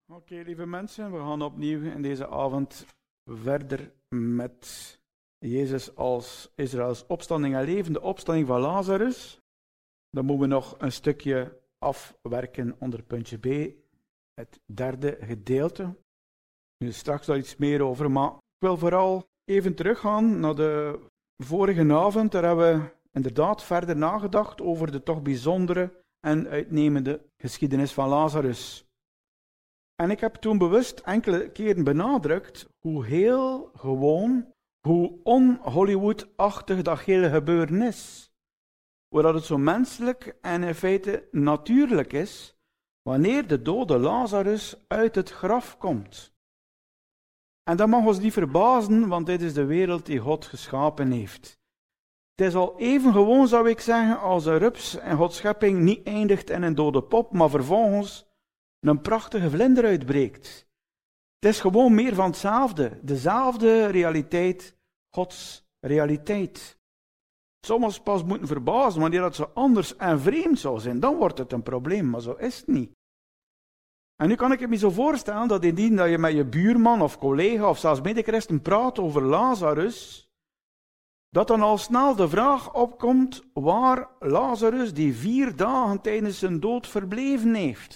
Oké, lieve mensen, we gaan opnieuw in deze avond verder met Jezus als Israëls opstanding en leven, de opstanding van Lazarus. Dan moeten we nog een stukje afwerken onder puntje B, het derde gedeelte. Nu straks daar iets meer over, maar ik wil vooral even teruggaan naar de vorige avond. Daar hebben we inderdaad verder nagedacht over de toch bijzondere en uitnemende geschiedenis van Lazarus. En ik heb toen bewust enkele keren benadrukt hoe heel gewoon, hoe on-Hollywood-achtig dat hele gebeuren is. Hoe dat het zo menselijk en in feite natuurlijk is, wanneer de dode Lazarus uit het graf komt. En dat mag ons niet verbazen, want dit is de wereld die God geschapen heeft. Het is al even gewoon, zou ik zeggen, als een rups en Gods schepping niet eindigt in een dode pop, maar vervolgens een prachtige vlinder uitbreekt. Het is gewoon meer van hetzelfde. Dezelfde realiteit, Gods realiteit. Soms pas moeten verbazen wanneer dat zo anders en vreemd zou zijn. Dan wordt het een probleem, maar zo is het niet. En nu kan ik me zo voorstellen dat indien dat je met je buurman of collega of zelfs medechristen praat over Lazarus, dat dan al snel de vraag opkomt waar Lazarus die 4 dagen tijdens zijn dood verbleven heeft.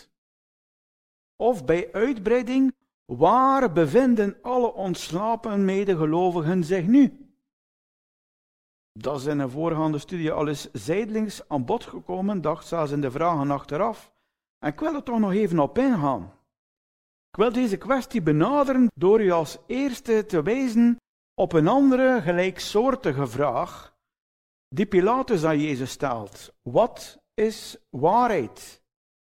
Of bij uitbreiding, waar bevinden alle ontslapen medegelovigen zich nu? Dat is in een voorgaande studie al eens zijdelings aan bod gekomen, dacht zelfs in de vragen achteraf. En ik wil er toch nog even op ingaan. Ik wil deze kwestie benaderen door u als eerste te wijzen op een andere gelijksoortige vraag die Pilatus aan Jezus stelt. Wat is waarheid?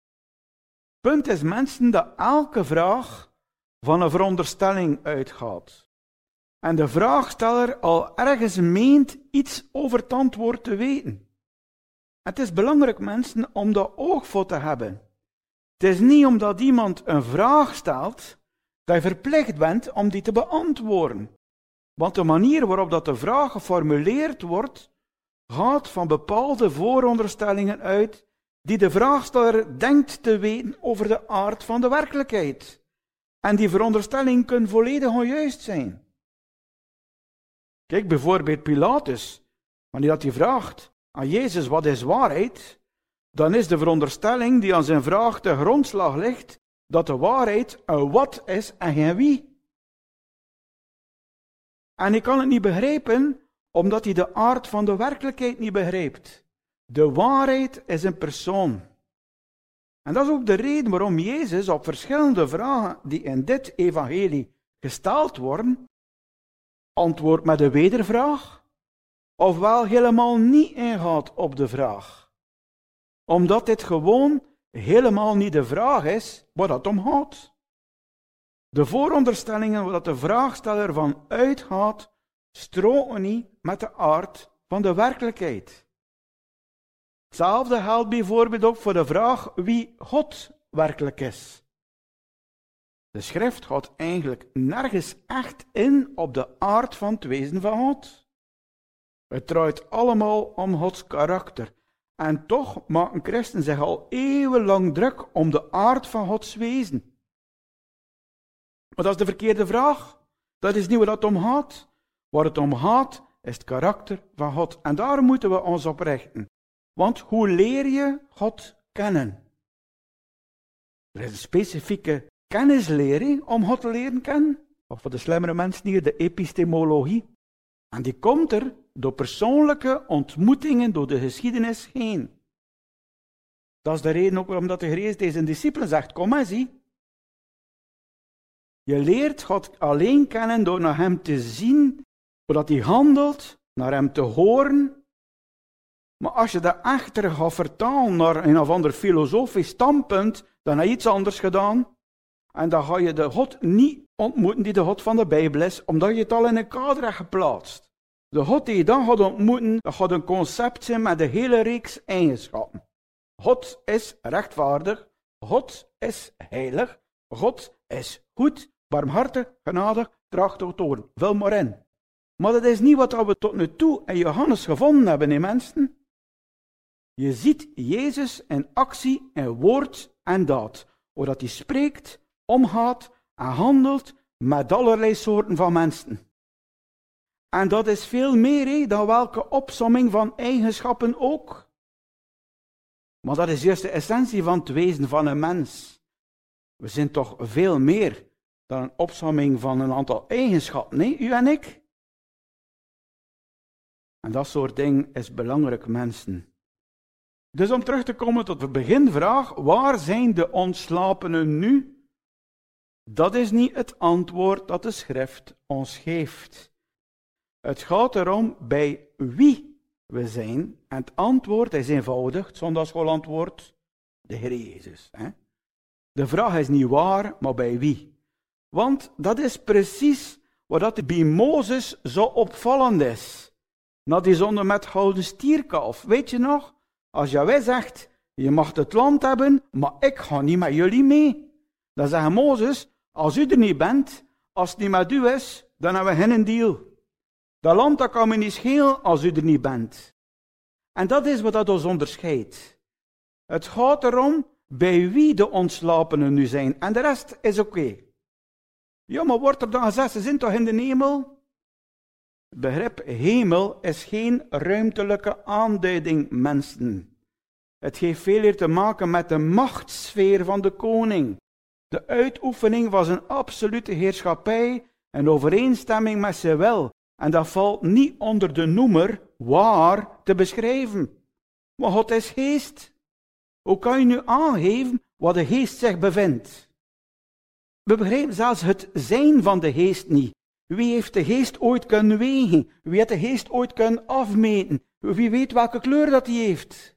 Punt is, mensen, dat elke vraag van een veronderstelling uitgaat. En de vraagsteller al ergens meent iets over het antwoord te weten. Het is belangrijk, mensen, om dat oog voor te hebben. Het is niet omdat iemand een vraag stelt, dat je verplicht bent om die te beantwoorden. Want de manier waarop dat de vraag geformuleerd wordt, gaat van bepaalde vooronderstellingen uit die de vraagsteller denkt te weten over de aard van de werkelijkheid. En die veronderstellingen kunnen volledig onjuist zijn. Kijk bijvoorbeeld Pilatus, wanneer hij vraagt aan Jezus wat is waarheid, dan is de veronderstelling die aan zijn vraag te grondslag ligt, dat de waarheid een wat is en geen wie. En hij kan het niet begrijpen, omdat hij de aard van de werkelijkheid niet begrijpt. De waarheid is een persoon. En dat is ook de reden waarom Jezus op verschillende vragen die in dit evangelie gesteld worden, antwoordt met een wedervraag, ofwel helemaal niet ingaat op de vraag. Omdat dit gewoon helemaal niet de vraag is waar het om gaat. De vooronderstellingen waar de vraagsteller van uitgaat, stroken niet met de aard van de werkelijkheid. Hetzelfde geldt bijvoorbeeld ook voor de vraag wie God werkelijk is. De schrift gaat eigenlijk nergens echt in op de aard van het wezen van God. Het draait allemaal om Gods karakter. En toch maken christen zich al eeuwenlang druk om de aard van Gods wezen. Maar dat is de verkeerde vraag. Dat is niet waar het om gaat. Waar het om gaat, is het karakter van God. En daar moeten we ons op richten. Want hoe leer je God kennen? Er is een specifieke kennislering om God te leren kennen. Of voor de slimmere mensen hier, de epistemologie. En die komt er door persoonlijke ontmoetingen door de geschiedenis heen. Dat is de reden ook waarom dat de Heer deze discipelen zegt, kom maar zie. Je leert God alleen kennen door naar hem te zien, doordat hij handelt, naar hem te horen. Maar als je dat echter gaat vertalen naar een of ander filosofisch standpunt, dan heb je iets anders gedaan. En dan ga je de God niet ontmoeten die de God van de Bijbel is, omdat je het al in een kader hebt geplaatst. De God die je dan gaat ontmoeten, dat gaat een concept zijn met een hele reeks eigenschappen. God is rechtvaardig, God is heilig, God is goed, barmhartig, genadig, tracht tot toorn. Vul maar in. Maar dat is niet wat we tot nu toe in Johannes gevonden hebben, hè, mensen. Je ziet Jezus in actie, in woord en daad. Waar dat hij spreekt, omgaat en handelt met allerlei soorten van mensen. En dat is veel meer dan welke opsomming van eigenschappen ook. Maar dat is juist de essentie van het wezen van een mens. We zijn toch veel meer dan een opsomming van een aantal eigenschappen, nee, u en ik? En dat soort dingen is belangrijk, mensen. Dus om terug te komen tot de beginvraag, waar zijn de ontslapenen nu? Dat is niet het antwoord dat de schrift ons geeft. Het gaat erom bij wie we zijn. En het antwoord is eenvoudig, het zondagschoolantwoord, de Heer Jezus. De vraag is niet waar, maar bij wie. Want dat is precies wat bij Mozes zo opvallend is. Na die zonde met gouden stierkalf. Weet je nog? Als Jahweh zegt, je mag het land hebben, maar ik ga niet met jullie mee. Dan zegt Mozes, als u er niet bent, als het niet met u is, dan hebben we geen deal. Dat land dat kan me niet schelen als u er niet bent. En dat is wat dat ons onderscheidt. Het gaat erom bij wie de ontslapenen nu zijn. En de rest is oké. Ja, maar wordt er dan gezegd, ze zijn toch in de hemel? Het begrip hemel is geen ruimtelijke aanduiding, mensen. Het heeft veel meer te maken met de machtssfeer van de koning. De uitoefening was een absolute heerschappij en overeenstemming met zijn wil. En dat valt niet onder de noemer waar te beschrijven. Maar God is geest. Hoe kan je nu aangeven wat de geest zich bevindt? We begrijpen zelfs het zijn van de geest niet. Wie heeft de geest ooit kunnen wegen? Wie heeft de geest ooit kunnen afmeten? Wie weet welke kleur dat hij heeft?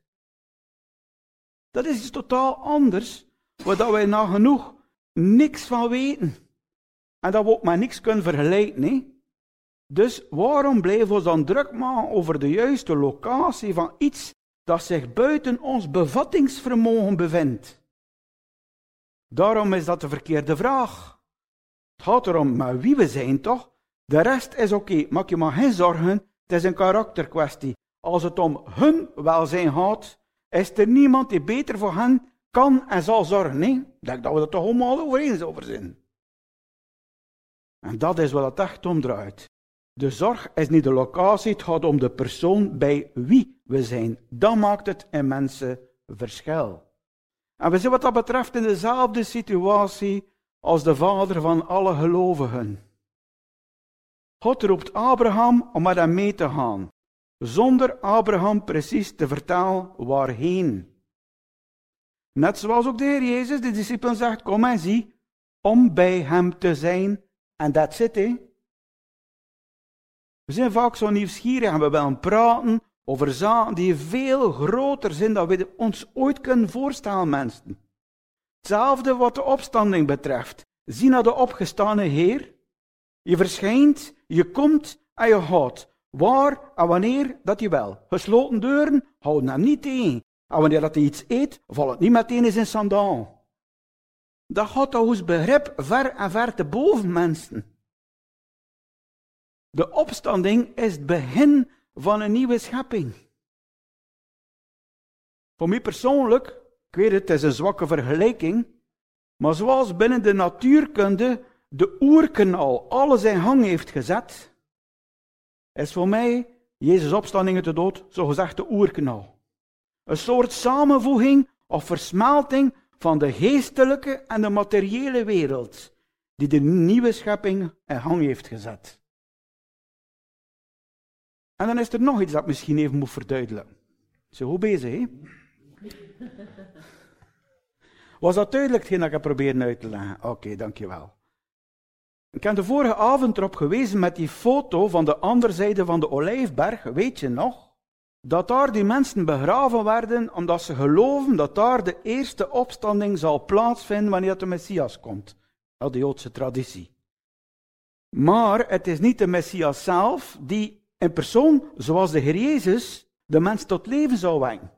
Dat is iets totaal anders, waar wij nagenoeg niks van weten. En dat we ook met niks kunnen vergelijken. Nee? Dus waarom blijven we dan druk maken over de juiste locatie van iets dat zich buiten ons bevattingsvermogen bevindt? Daarom is dat de verkeerde vraag. Het gaat erom met wie we zijn, toch? De rest is oké. Maak je maar geen zorgen, het is een karakterkwestie. Als het om hun welzijn gaat, is er niemand die beter voor hen kan en zal zorgen. Nee, ik denk dat we er toch allemaal over eens over zijn. En dat is wat het echt om draait. De zorg is niet de locatie, het gaat om de persoon bij wie we zijn. Dan maakt het een mensen verschil. En we zijn wat dat betreft in dezelfde situatie als de vader van alle gelovigen. God roept Abraham om met hem mee te gaan, zonder Abraham precies te vertellen waarheen. Net zoals ook de Heer Jezus de discipelen zegt, kom en zie, om bij hem te zijn. En that's it, hè. We zijn vaak zo nieuwsgierig en we willen praten over zaken die veel groter zijn dan we ons ooit kunnen voorstellen, mensen. Hetzelfde wat de opstanding betreft. Zie naar de opgestane Heer. Je verschijnt, je komt en je gaat. Waar en wanneer dat je wil. Gesloten deuren houden hem niet tegen. En wanneer dat hij iets eet, valt het niet meteen in zijn sandaal. Dat gaat toch ons begrip ver en ver te boven, mensen. De opstanding is het begin van een nieuwe schepping. Voor mij persoonlijk, ik weet het is een zwakke vergelijking, maar zoals binnen de natuurkunde de oerknal alles in gang heeft gezet, is voor mij Jezus' opstanding uit de dood zogezegd de oerknal. Een soort samenvoeging of versmelting van de geestelijke en de materiële wereld, die de nieuwe schepping in gang heeft gezet. En dan is er nog iets dat ik misschien even moet verduidelijken. Zo goed bezig, hè? Was dat duidelijk hetgeen dat ik heb proberen uit te leggen? Oké, dankjewel. Ik heb de vorige avond erop gewezen met die foto van de andere zijde van de Olijfberg, weet je nog? Dat daar die mensen begraven werden omdat ze geloven dat daar de eerste opstanding zal plaatsvinden wanneer de Messias komt. Dat is de Joodse traditie. Maar het is niet de Messias zelf die in persoon, zoals de Heer Jezus, de mens tot leven zou wekken.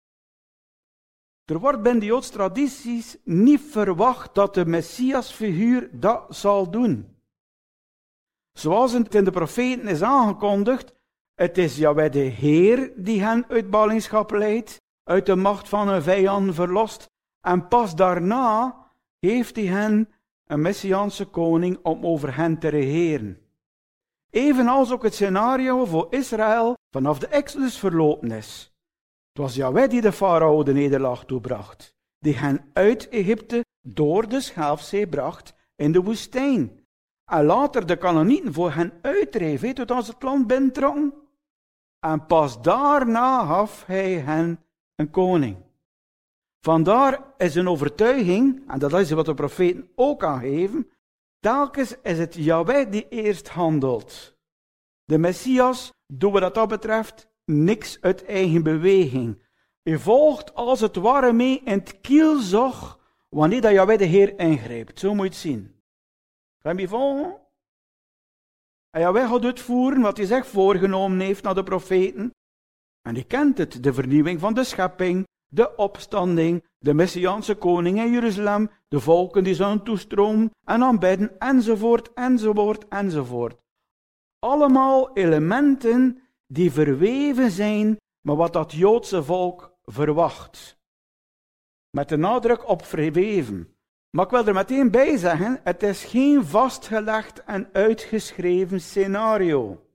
Er wordt binnen de Joodse tradities niet verwacht dat de Messiasfiguur dat zal doen. Zoals het in de profeten is aangekondigd, het is Jahweh de Heer die hen uit ballingschap leidt, uit de macht van hun vijanden verlost, en pas daarna heeft hij hen een Messiaanse koning om over hen te regeren. Evenals ook het scenario voor Israël vanaf de Exodus verlopen is. Het was Jahweh die de farao de nederlaag toebracht, die hen uit Egypte door de Schelfzee bracht in de woestijn. En later de Kanaanieten voor hen uitdreef, tot als het land binnentrokken. En pas daarna gaf hij hen een koning. Vandaar is een overtuiging, en dat is wat de profeten ook aangeven, telkens is het Jahweh die eerst handelt. De Messias doet wat dat betreft niks uit eigen beweging. Hij volgt als het ware mee in het kielzog wanneer dat Jahweh de Heer ingrijpt. Zo moet je het zien. Kan je me volgen? En Jahweh gaat uitvoeren wat hij zich voorgenomen heeft naar de profeten. En hij kent het, de vernieuwing van de schepping, de opstanding, de Messiaanse koning in Jeruzalem, de volken die zullen toestromen en aanbidden, enzovoort, enzovoort, enzovoort. Allemaal elementen die verweven zijn met wat dat Joodse volk verwacht. Met de nadruk op verweven. Maar ik wil er meteen bij zeggen, het is geen vastgelegd en uitgeschreven scenario.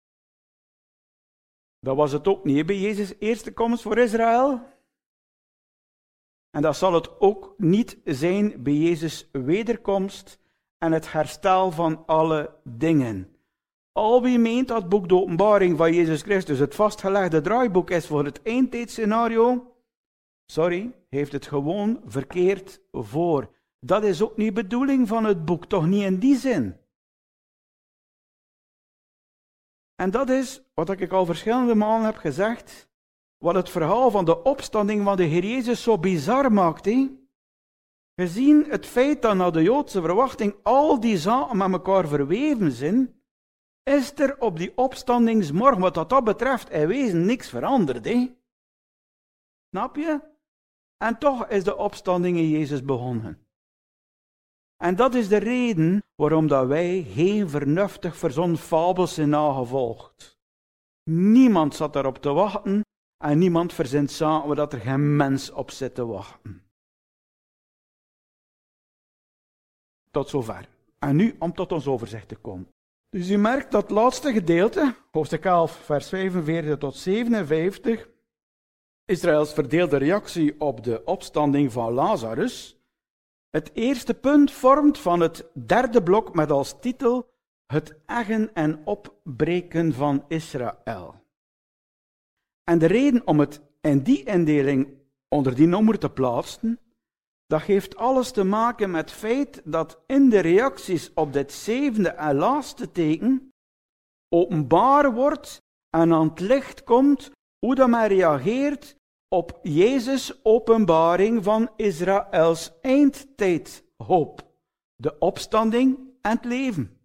Dat was het ook niet bij Jezus' eerste komst voor Israël. En dat zal het ook niet zijn bij Jezus' wederkomst en het herstel van alle dingen. Al wie meent dat het boek de Openbaring van Jezus Christus het vastgelegde draaiboek is voor het eindtijdscenario, heeft het gewoon verkeerd voor. Dat is ook niet de bedoeling van het boek, toch niet in die zin. En dat is, wat ik al verschillende malen heb gezegd, wat het verhaal van de opstanding van de Heer Jezus zo bizar maakt. Gezien het feit dat naar de Joodse verwachting al die zaken met elkaar verweven zijn, is er op die opstandingsmorgen, wat dat betreft, in wezen niks veranderd. Snap je? En toch is de opstanding in Jezus begonnen. En dat is de reden waarom dat wij geen vernuftig verzonnen fabels zijn nagevolgd. Niemand zat daarop te wachten en niemand verzint zaken waar dat er geen mens op zit te wachten. Tot zover. En nu om tot ons overzicht te komen. Dus u merkt dat laatste gedeelte, hoofdstuk 11, vers 45 tot 57, Israëls verdeelde reactie op de opstanding van Lazarus, het eerste punt vormt van het derde blok met als titel het eggen en opbreken van Israël. En de reden om het in die indeling onder die noemer te plaatsen, dat heeft alles te maken met het feit dat in de reacties op dit zevende en laatste teken openbaar wordt en aan het licht komt hoe dat men reageert op Jezus' openbaring van Israëls eindtijdhoop, de opstanding en het leven.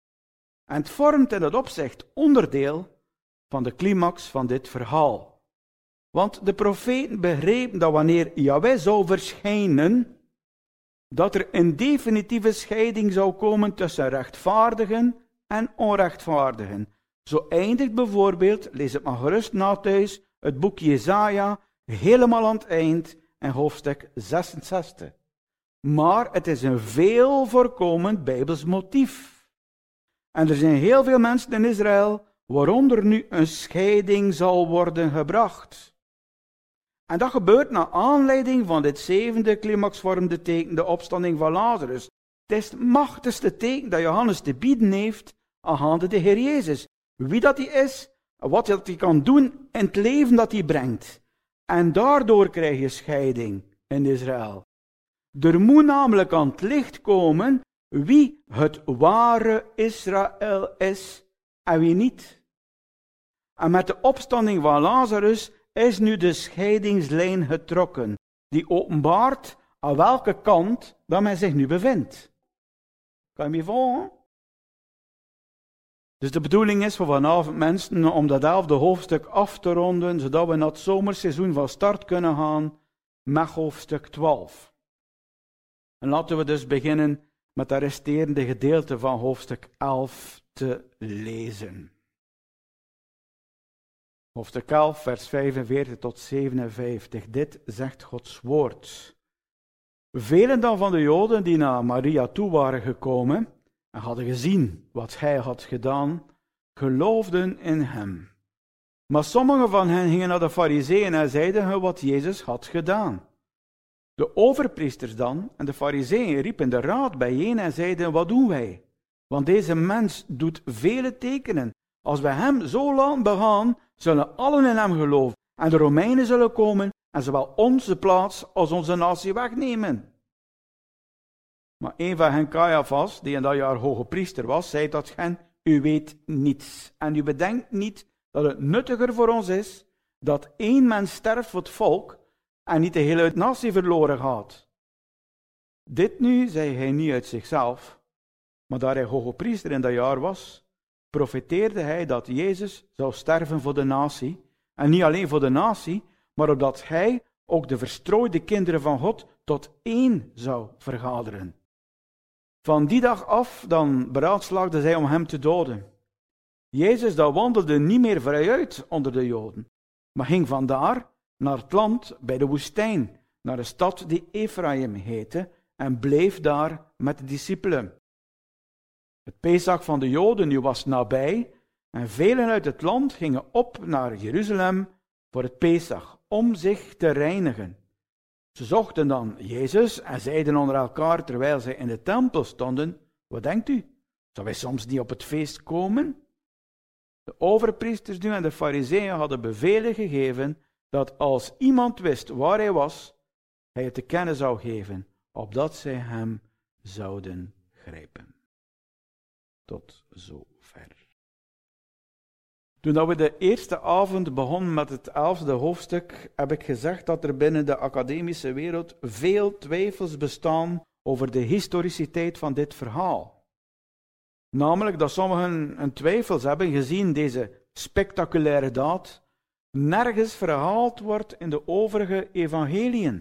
En het vormt in dat opzicht onderdeel van de climax van dit verhaal. Want de profeten begrepen dat wanneer Jahweh zou verschijnen, dat er een definitieve scheiding zou komen tussen rechtvaardigen en onrechtvaardigen. Zo eindigt bijvoorbeeld, lees het maar gerust na thuis, het boek Jesaja helemaal aan het eind in hoofdstuk 66. Maar het is een veel voorkomend Bijbels motief. En er zijn heel veel mensen in Israël waaronder nu een scheiding zal worden gebracht. En dat gebeurt naar aanleiding van dit zevende climaxvormende teken, de opstanding van Lazarus. Het is het machtigste teken dat Johannes te bieden heeft aangaande de Heer Jezus. Wie dat hij is, wat hij kan doen in het leven dat hij brengt. En daardoor krijg je scheiding in Israël. Er moet namelijk aan het licht komen wie het ware Israël is en wie niet. En met de opstanding van Lazarus is nu de scheidingslijn getrokken, die openbaart aan welke kant dat men zich nu bevindt. Kan je me volgen? Dus de bedoeling is voor vanavond mensen om dat 11e hoofdstuk af te ronden, zodat we naar het zomerseizoen van start kunnen gaan met hoofdstuk 12. En laten we dus beginnen met de resterende gedeelte van hoofdstuk 11 te lezen. Hoofdstuk 11, vers 45 tot 57. Dit zegt Gods woord. Velen dan van de Joden die naar Maria toe waren gekomen en hadden gezien wat hij had gedaan, geloofden in hem. Maar sommigen van hen gingen naar de Farizeeën en zeiden hun wat Jezus had gedaan. De overpriesters dan en de Farizeeën riepen de raad bijeen en zeiden, wat doen wij? Want deze mens doet vele tekenen. Als wij hem zo laten begaan, zullen allen in hem geloven. En de Romeinen zullen komen en zowel onze plaats als onze natie wegnemen. Maar een van hen, Caiaphas, die in dat jaar hoge priester was, zei tot hen, u weet niets. En u bedenkt niet dat het nuttiger voor ons is dat één mens sterft voor het volk en niet de hele natie verloren gaat. Dit nu zei hij niet uit zichzelf, maar daar hij hoge priester in dat jaar was, profeteerde hij dat Jezus zou sterven voor de natie. En niet alleen voor de natie, maar opdat hij ook de verstrooide kinderen van God tot één zou vergaderen. Van die dag af dan beraadslaagden zij om hem te doden. Jezus dan wandelde niet meer vrijuit onder de Joden, maar ging vandaar naar het land bij de woestijn, naar de stad die Ephraim heette, en bleef daar met de discipelen. Het Pesach van de Joden nu was nabij, en velen uit het land gingen op naar Jeruzalem voor het Pesach, om zich te reinigen. Ze zochten dan Jezus en zeiden onder elkaar, terwijl zij in de tempel stonden, wat denkt u, zou hij soms niet op het feest komen? De overpriesters nu en de Farizeeën hadden bevelen gegeven, dat als iemand wist waar hij was, hij het te kennen zou geven, opdat zij hem zouden grijpen. Tot zover. Toen we de eerste avond begonnen met het 11e hoofdstuk, heb ik gezegd dat er binnen de academische wereld veel twijfels bestaan over de historiciteit van dit verhaal. Namelijk dat sommigen een twijfels hebben gezien deze spectaculaire daad nergens verhaald wordt in de overige evangeliën.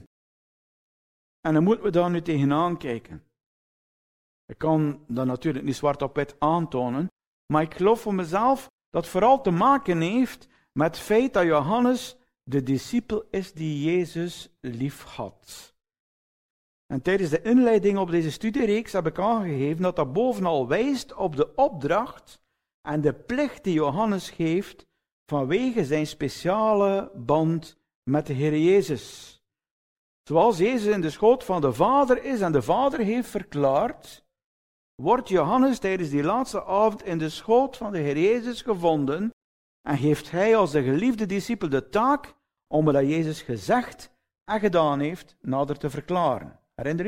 En dan moeten we daar nu tegenaan kijken. Ik kan dat natuurlijk niet zwart op wit aantonen, maar ik geloof voor mezelf dat het vooral te maken heeft met het feit dat Johannes de discipel is die Jezus lief had. En tijdens de inleiding op deze studiereeks heb ik aangegeven dat dat bovenal wijst op de opdracht en de plicht die Johannes geeft vanwege zijn speciale band met de Heer Jezus. Zoals Jezus in de schoot van de Vader is en de Vader heeft verklaard, wordt Johannes tijdens die laatste avond in de schoot van de Heer Jezus gevonden en heeft hij als de geliefde discipel de taak om wat Jezus gezegd en gedaan heeft nader te verklaren. Herinner u?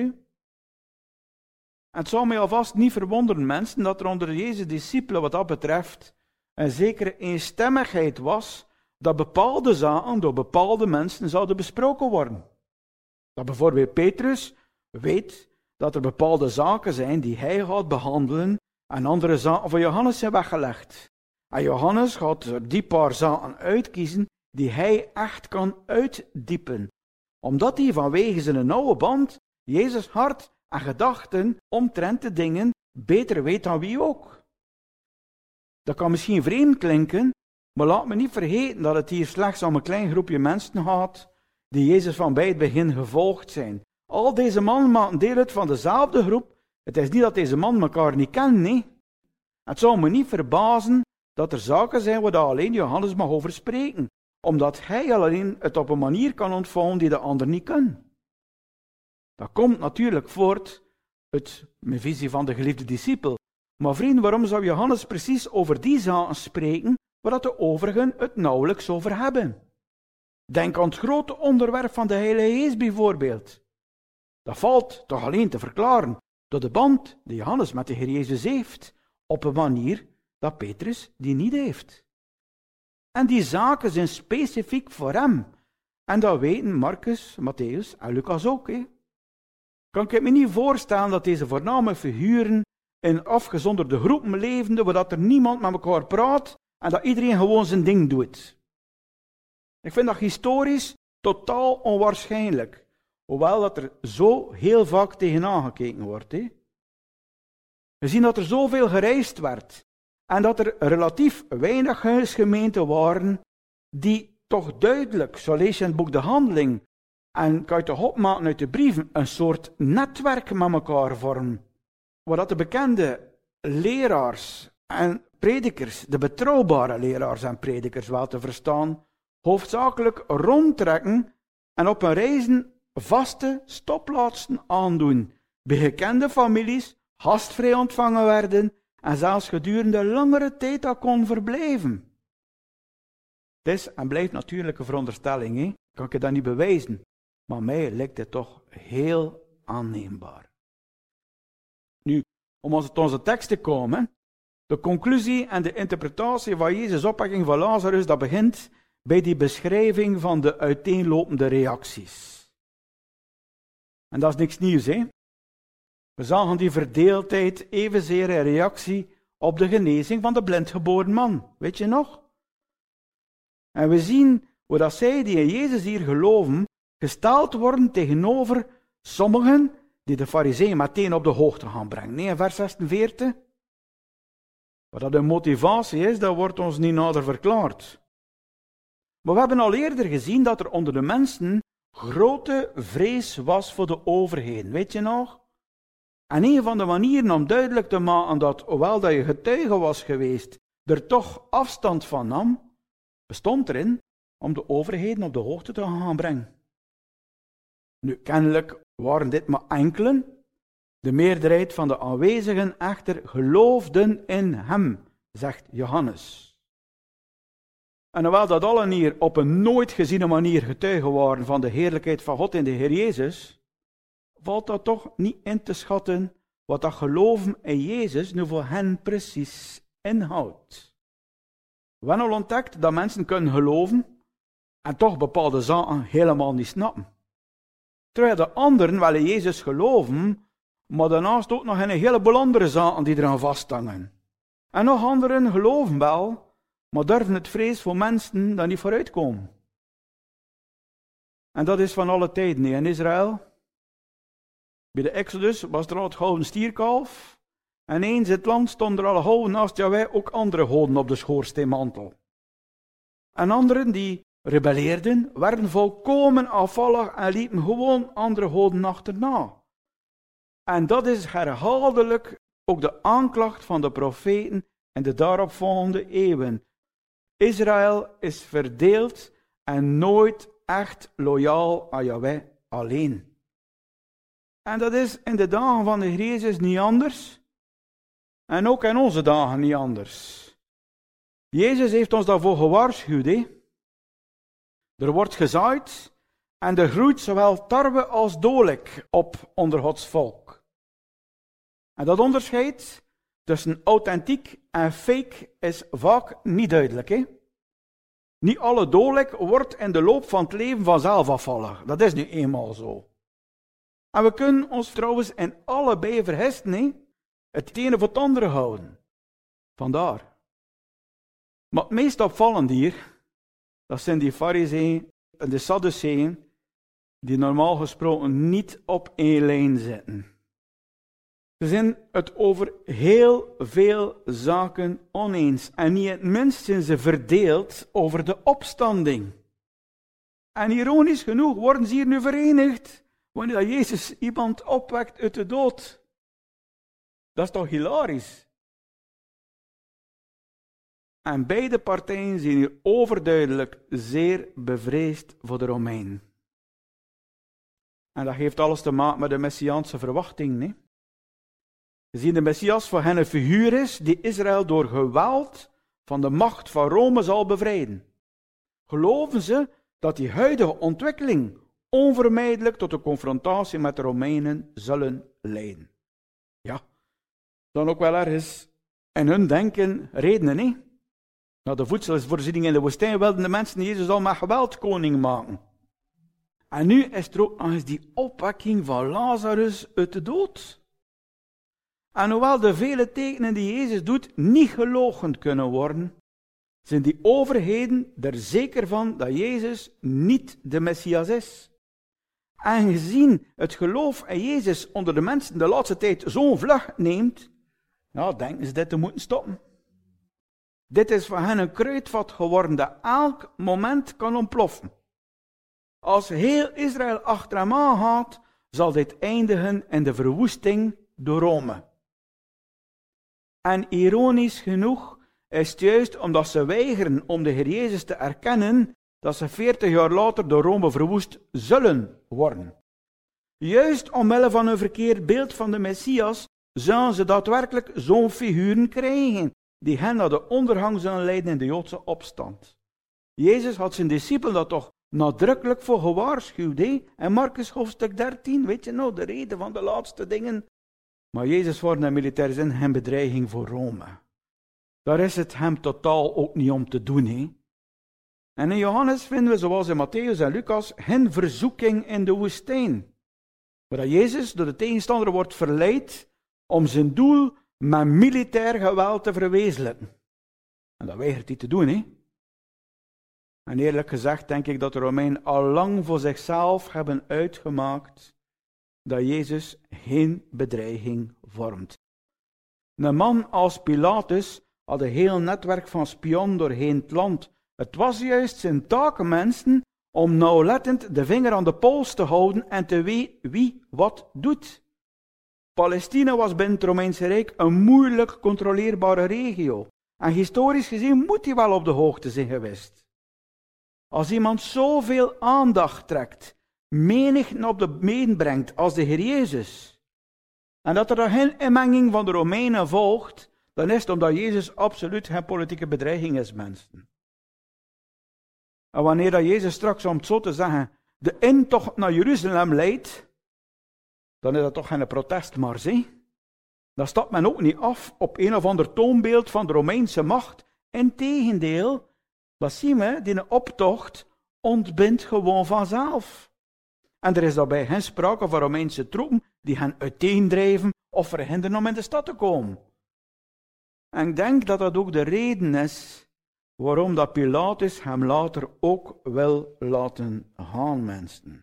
En het zou mij alvast niet verwonderen, mensen, dat er onder Jezus' discipelen wat dat betreft een zekere eenstemmigheid was dat bepaalde zaken door bepaalde mensen zouden besproken worden. Dat bijvoorbeeld Petrus weet dat er bepaalde zaken zijn die hij gaat behandelen en andere zaken voor Johannes zijn weggelegd. En Johannes gaat er die paar zaken uitkiezen die hij echt kan uitdiepen. Omdat hij vanwege zijn nauwe band Jezus' hart en gedachten omtrent de dingen beter weet dan wie ook. Dat kan misschien vreemd klinken, maar laat me niet vergeten dat het hier slechts om een klein groepje mensen gaat die Jezus van bij het begin gevolgd zijn. Al deze mannen maken deel uit van dezelfde groep. Het is niet dat deze mannen elkaar niet kennen, nee. Het zou me niet verbazen dat er zaken zijn waar alleen Johannes mag over spreken, omdat hij alleen het op een manier kan ontvouwen die de ander niet kan. Dat komt natuurlijk voort uit mijn visie van de geliefde discipel. Maar vrienden, waarom zou Johannes precies over die zaken spreken, waar de overigen het nauwelijks over hebben? Denk aan het grote onderwerp van de Heilige Geest bijvoorbeeld. Dat valt toch alleen te verklaren door de band die Johannes met de Heer Jezus heeft, op een manier dat Petrus die niet heeft. En die zaken zijn specifiek voor hem. En dat weten Marcus, Matthäus en Lucas ook. Kan ik me niet voorstellen dat deze voorname figuren in afgezonderde groepen levenden, waar dat er niemand met elkaar praat en dat iedereen gewoon zijn ding doet. Ik vind dat historisch totaal onwaarschijnlijk, hoewel dat er zo heel vaak tegenaan gekeken wordt. We zien dat er zoveel gereisd werd en dat er relatief weinig huisgemeenten waren die toch duidelijk, zo lees je in het boek De Handeling En kan je toch opmaken uit de brieven, een soort netwerk met elkaar vormen. Waar dat de bekende leraars en predikers, de betrouwbare leraars en predikers wel te verstaan, hoofdzakelijk rondtrekken en op hun reizen vaste stopplaatsen aandoen. Bij gekende families gastvrij ontvangen werden en zelfs gedurende langere tijd dat kon verblijven. Het is en blijft natuurlijk een veronderstelling, hè? Kan ik dat niet bewijzen. Maar mij lijkt dit toch heel aanneembaar. Nu, om tot onze tekst te komen, de conclusie en de interpretatie van Jezus' opwekking van Lazarus, dat begint bij die beschrijving van de uiteenlopende reacties. En dat is niks nieuws, hè? We zagen die verdeeldheid evenzeer in reactie op de genezing van de blindgeboren man. Weet je nog? En we zien hoe dat zij die in Jezus hier geloven, gesteld worden tegenover sommigen die de farizeeën meteen op de hoogte gaan brengen. Nee, in vers 46. Wat dat een motivatie is, dat wordt ons niet nader verklaard. Maar we hebben al eerder gezien dat er onder de mensen grote vrees was voor de overheden. Weet je nog? En een van de manieren om duidelijk te maken dat, hoewel dat je getuige was geweest, er toch afstand van nam, bestond erin om de overheden op de hoogte te gaan brengen. Nu, kennelijk waren dit maar enkelen. De meerderheid van de aanwezigen echter geloofden in hem, zegt Johannes. En hoewel dat allen hier op een nooit geziene manier getuigen waren van de heerlijkheid van God in de Heer Jezus, valt dat toch niet in te schatten wat dat geloven in Jezus nu voor hen precies inhoudt. We hebben al ontdekt dat mensen kunnen geloven en toch bepaalde zaken helemaal niet snappen. Terwijl de anderen wel in Jezus geloven, maar daarnaast ook nog in een heleboel andere zaken die eraan vasthangen. En nog anderen geloven wel, maar durven het vrees voor mensen dat niet vooruitkomen. En dat is van alle tijden in Israël. Bij de Exodus was er al het gouden stierkalf. En eens in het land stonden er alle goden naast Jahweh ook andere goden op de schoorsteenmantel. En anderen die rebelleerden, werden volkomen afvallig en liepen gewoon andere goden achterna. En dat is herhaaldelijk ook de aanklacht van de profeten in de daaropvolgende eeuwen. Israël is verdeeld en nooit echt loyaal aan Jahweh alleen. En dat is in de dagen van de Heer Jezus niet anders. En ook in onze dagen niet anders. Jezus heeft ons daarvoor gewaarschuwd. Er wordt gezaaid en er groeit zowel tarwe als dolik op onder Gods volk. En dat onderscheid tussen authentiek en fake is vaak niet duidelijk. Niet alle dolik wordt in de loop van het leven vanzelf afvallig. Dat is nu eenmaal zo. En we kunnen ons trouwens in allebei vergisten, het ene voor het andere houden. Vandaar. Maar het meest opvallend hier, dat zijn die farizeeën en de sadduceeën, die normaal gesproken niet op één lijn zitten. Ze zijn het over heel veel zaken oneens. En niet het minst zijn ze verdeeld over de opstanding. En ironisch genoeg worden ze hier nu verenigd wanneer Jezus iemand opwekt uit de dood. Dat is toch hilarisch? En beide partijen zijn hier overduidelijk zeer bevreesd voor de Romeinen. En dat heeft alles te maken met de messiaanse verwachting, nee? We zien de Messias voor hen een figuur is die Israël door geweld van de macht van Rome zal bevrijden. Geloven ze dat die huidige ontwikkeling onvermijdelijk tot een confrontatie met de Romeinen zullen leiden? Ja, dan ook wel ergens in hun denken redenen, hè? Na de voedselvoorziening in de woestijn wilden de mensen Jezus al met geweld koning maken. En nu is er ook nog eens die opwekking van Lazarus uit de dood. En hoewel de vele tekenen die Jezus doet niet gelogen kunnen worden, zijn die overheden er zeker van dat Jezus niet de Messias is. En gezien het geloof in Jezus onder de mensen de laatste tijd zo'n vlucht neemt, ja, denken ze dit te moeten stoppen. Dit is voor hen een kruidvat geworden dat elk moment kan ontploffen. als heel Israël achter hem aangaat, zal dit eindigen in de verwoesting door Rome. En ironisch genoeg is het juist omdat ze weigeren om de Heer Jezus te erkennen, dat ze 40 jaar later door Rome verwoest zullen worden. Juist omwille van een verkeerd beeld van de Messias, zullen ze daadwerkelijk zo'n figuren krijgen, die hen naar de ondergang zullen leiden in de Joodse opstand. Jezus had zijn discipelen dat toch nadrukkelijk voor gewaarschuwd, hè? En Marcus hoofdstuk 13, weet je nou, de reden van de laatste dingen. Maar Jezus wordt in militair zin geen bedreiging voor Rome. Daar is het hem totaal ook niet om te doen, hè? En in Johannes vinden we, zoals in Matthäus en Lucas, geen verzoeking in de woestijn. Waar Jezus door de tegenstander wordt verleid om zijn doel met militair geweld te verwezenlijken. En dat weigert hij te doen, hè? En eerlijk gezegd denk ik dat de Romeinen al lang voor zichzelf hebben uitgemaakt dat Jezus geen bedreiging vormt. Een man als Pilatus had een heel netwerk van spionnen doorheen het land. Het was juist zijn taak, mensen, om nauwlettend de vinger aan de pols te houden en te weten wie wat doet. Palestina was binnen het Romeinse Rijk een moeilijk controleerbare regio. En historisch gezien moet hij wel op de hoogte zijn geweest. Als iemand zoveel aandacht trekt, menigten op de been brengt als de Heer Jezus, en dat er dan geen inmenging van de Romeinen volgt, dan is het omdat Jezus absoluut geen politieke bedreiging is, mensen. En wanneer dat Jezus straks, om het zo te zeggen, de intocht naar Jeruzalem leidt, dan is dat toch geen protestmars, hè? Dan stapt men ook niet af op een of ander toonbeeld van de Romeinse macht. Integendeel, wat zien we? Die optocht ontbindt gewoon vanzelf. En er is daarbij geen sprake van Romeinse troepen die hen uiteendrijven of verhinderen om in de stad te komen. En ik denk dat dat ook de reden is waarom dat Pilatus hem later ook wil laten gaan, mensen.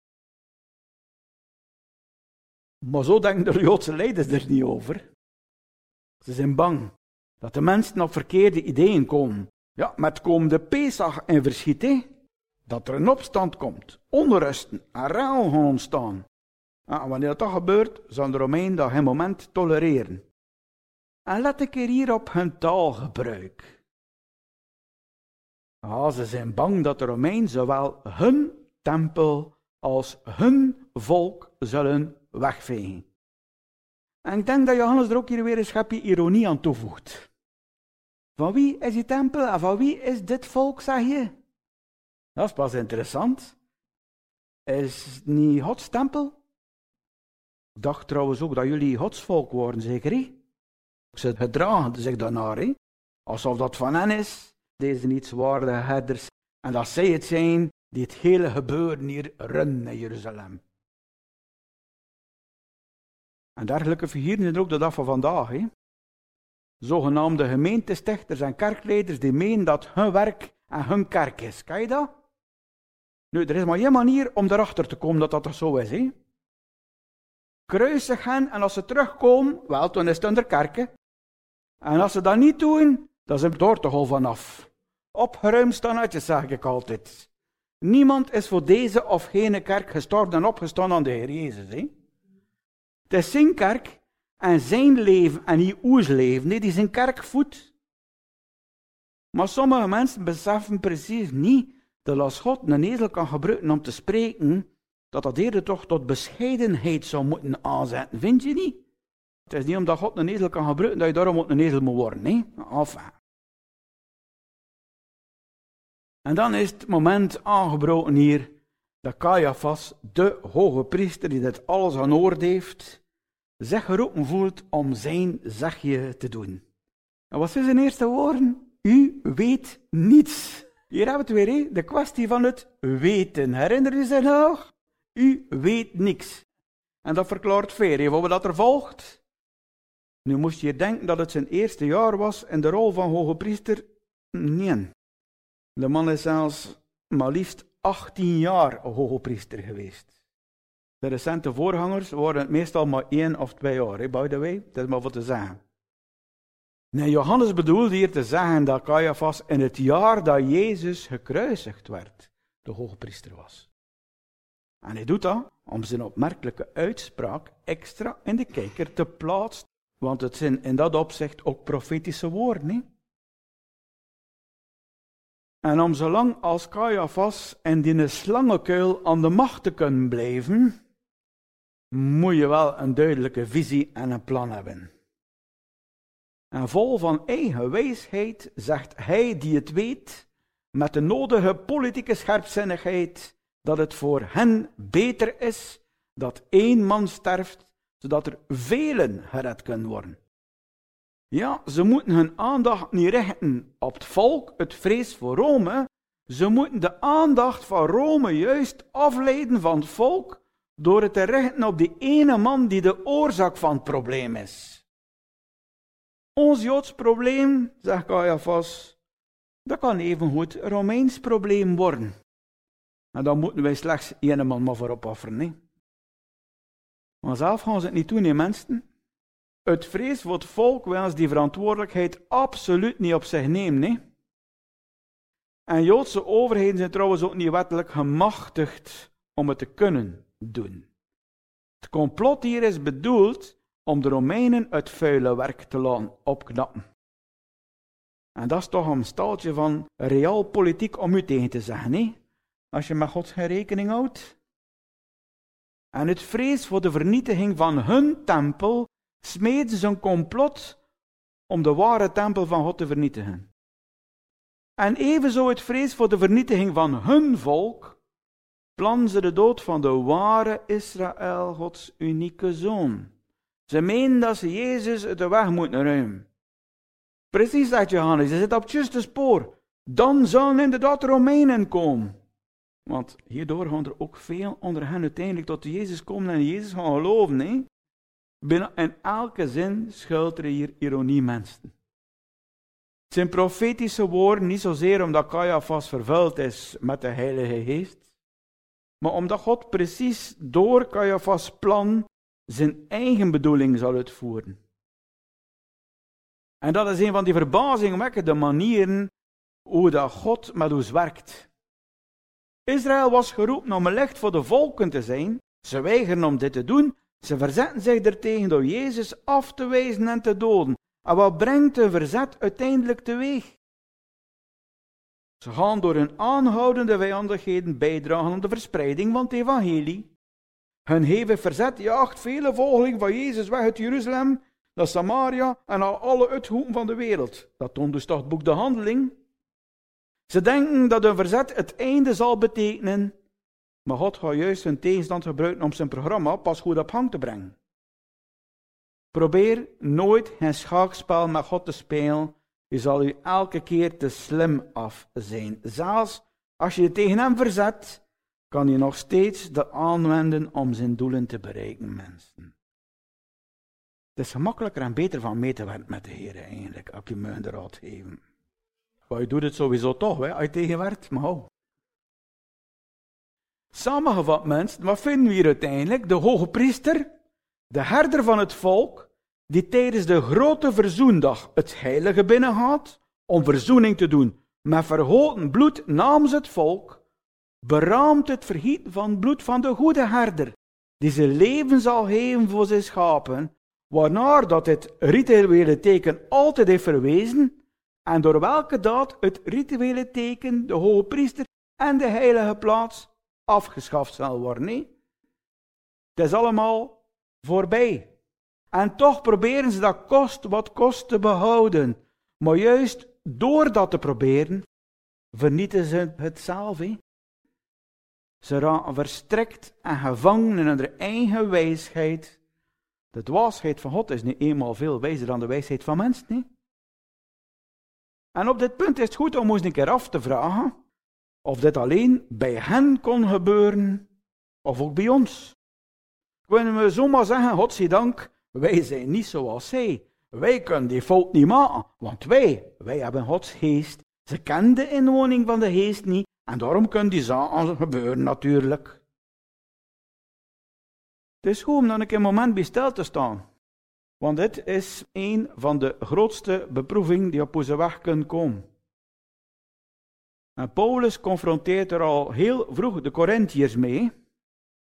Maar zo denken de Joodse leiders er niet over. Ze zijn bang dat de mensen op verkeerde ideeën komen. Ja, met komende Pesach in verschiet, hè? Dat er een opstand komt, onrusten en rel gaan ontstaan. En wanneer dat gebeurt, zal de Romeinen dat geen moment tolereren. En let ik hier op hun taalgebruik. Ze zijn bang dat de Romeinen zowel hun tempel als hun volk zullen wegvegen. En ik denk dat Johannes er ook hier weer een schepje ironie aan toevoegt. Van wie is die tempel en van wie is dit volk, zeg je? Dat is pas interessant. Is het niet Gods tempel? Ik dacht trouwens ook dat jullie Gods volk worden, zeker? Ze gedragen zich daarnaar, hè? Alsof dat van hen is, deze nietswaardige herders. En dat zij het zijn die het hele gebeuren hier runnen in Jeruzalem. En dergelijke figuren zijn er ook de dag van vandaag, hè? Zogenaamde gemeentestichters en kerkleiders die menen dat hun werk en hun kerk is. Ken je dat? Nu, er is maar één manier om erachter te komen dat dat toch zo is, hè? Kruisig hen en als ze terugkomen, wel, dan is het onder kerken. En als ze dat niet doen, dan zijn we er toch al vanaf. Opgeruimd staan uitjes, zeg ik altijd. Niemand is voor deze of gene kerk gestorven en opgestaan aan de Heer Jezus, hè? Het is zijn kerk en zijn leven en niet ons leven, die zijn kerk voedt. Maar sommige mensen beseffen precies niet dat als God een ezel kan gebruiken om te spreken, dat eerder toch tot bescheidenheid zou moeten aanzetten. Vind je niet? Het is niet omdat God een ezel kan gebruiken, dat je daarom ook een ezel moet worden. Hè? Enfin. En dan is het moment aangebroken hier, dat Caiaphas, de hoge priester die dit alles aan orde heeft, zich geroepen voelt om zijn zegje te doen. En wat zijn zijn eerste woorden? U weet niets. Hier hebben we het weer, hè? De kwestie van het weten. Herinner je zich nog? U weet niks. En dat verklaart veel, wat dat er volgt. Nu moest je denken dat het zijn eerste jaar was in de rol van hoge priester. Nee. De man is zelfs maar liefst 18 jaar hoge priester geweest. De recente voorgangers waren het meestal maar 1 of 2 jaar, hè, by the way. Dat is maar wat te zeggen. Nee, Johannes bedoelde hier te zeggen dat Caiaphas in het jaar dat Jezus gekruisigd werd, de hoge priester was. En hij doet dat om zijn opmerkelijke uitspraak extra in de kijker te plaatsen. Want het zijn in dat opzicht ook profetische woorden. Hè? En om zolang als Caiaphas in die slangenkuil aan de macht te kunnen blijven, moet je wel een duidelijke visie en een plan hebben. En vol van eigen wijsheid zegt hij die het weet, met de nodige politieke scherpzinnigheid, dat het voor hen beter is dat 1 man sterft, zodat er velen gered kunnen worden. Ja, ze moeten hun aandacht niet richten op het volk, het vrees voor Rome. Ze moeten de aandacht van Rome juist afleiden van het volk, door het te richten op die ene man die de oorzaak van het probleem is. Ons Joods probleem, zegt Caiaphas, dat kan evengoed een Romeins probleem worden. En dan moeten wij slechts 1 man maar voor opofferen. Hè? Maar zelf gaan ze het niet doen, hè, mensen. Het vrees voor het volk wil die verantwoordelijkheid absoluut niet op zich nemen. Hè? En Joodse overheden zijn trouwens ook niet wettelijk gemachtigd om het te kunnen doen. Het complot hier is bedoeld om de Romeinen het vuile werk te laten opknappen. En dat is toch een staaltje van realpolitiek om u tegen te zeggen, hè? Als je met God geen rekening houdt. En het vrees voor de vernietiging van hun tempel smeden ze een complot om de ware tempel van God te vernietigen. En evenzo het vrees voor de vernietiging van hun volk, plannen ze de dood van de ware Israël, Gods unieke zoon. Ze menen dat ze Jezus uit de weg moeten ruimen. Precies dat, Johannes, je zit op het juiste spoor. Dan zullen inderdaad de Romeinen komen. Want hierdoor gaan er ook veel onder hen uiteindelijk tot Jezus komen en Jezus gaan geloven. Hè? Binnen in elke zin schuilt er hier ironie, mensen. Het zijn profetische woorden, niet zozeer omdat Caiaphas vervuld is met de Heilige Geest, maar omdat God precies door Caiaphas' plan zijn eigen bedoeling zal uitvoeren. En dat is een van die verbazingwekkende manieren hoe dat God met ons werkt. Israël was geroepen om een licht voor de volken te zijn. Ze weigeren om dit te doen. Ze verzetten zich ertegen door Jezus af te wijzen en te doden. En wat brengt een verzet uiteindelijk teweeg? Ze gaan door hun aanhoudende vijandigheden bijdragen aan de verspreiding van het evangelie. Hun hevig verzet jaagt vele volgelingen van Jezus weg uit Jeruzalem naar Samaria en naar alle uithoeken van de wereld. Dat toont dus toch het boek De Handeling. Ze denken dat hun verzet het einde zal betekenen, maar God gaat juist hun tegenstand gebruiken om zijn programma pas goed op gang te brengen. Probeer nooit geen schaakspel met God te spelen, je zal u elke keer te slim af zijn. Zelfs als je je tegen hem verzet, kan je nog steeds dat aanwenden om zijn doelen te bereiken, mensen. Het is gemakkelijker en beter van mee te werken met de Heer eigenlijk, als je me de raad geven. Maar je doet het sowieso toch, hè, als je tegenwerkt, maar hou. Samengevat, mensen, wat vinden we hier uiteindelijk? De hoge priester, de herder van het volk, die tijdens de grote verzoendag het heilige binnengaat, om verzoening te doen met vergoten bloed namens het volk, beraamt het vergieten van bloed van de goede herder, die zijn leven zal geven voor zijn schapen, waarnaar dat het rituele teken altijd heeft verwezen, en door welke daad het rituele teken, de hoge priester en de heilige plaats afgeschaft zal worden. Nee? Het is allemaal voorbij. En toch proberen ze dat kost wat kost te behouden. Maar juist door dat te proberen, vernietigen ze het zelf. Hè? Ze raken verstrikt en gevangen in hun eigen wijsheid. De dwaasheid van God is niet eenmaal veel wijzer dan de wijsheid van mensen. Nee? En op dit punt is het goed om ons een keer af te vragen of dit alleen bij hen kon gebeuren of ook bij ons. Kunnen we zomaar zeggen, godzijdank, wij zijn niet zoals zij. Wij kunnen die fout niet maken, want wij hebben Gods geest. Ze kennen de inwoning van de geest niet en daarom kunnen die zaken gebeuren natuurlijk. Het is goed om dan een moment bij stil te staan. Want dit is een van de grootste beproevingen die op onze weg kunnen komen. En Paulus confronteert er al heel vroeg de Corinthiërs mee.